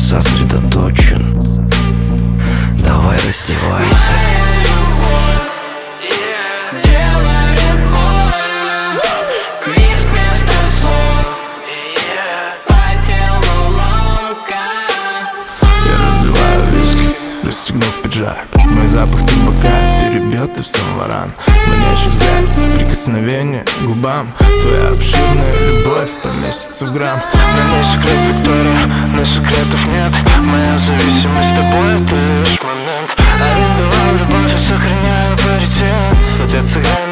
сосредоточен. Давай раздевайся. Расстегнув пиджак, мой запах табака перебьет и в Сан-Лоран. Манящий взгляд, прикосновение к губам. Твоя обширная любовь поместится в грамм. Но не секрет, Виктория, но секретов нет. Моя зависимость с тобой — это лишь момент. Арендовал любовь и сохраняю паритет. Ответ сыграй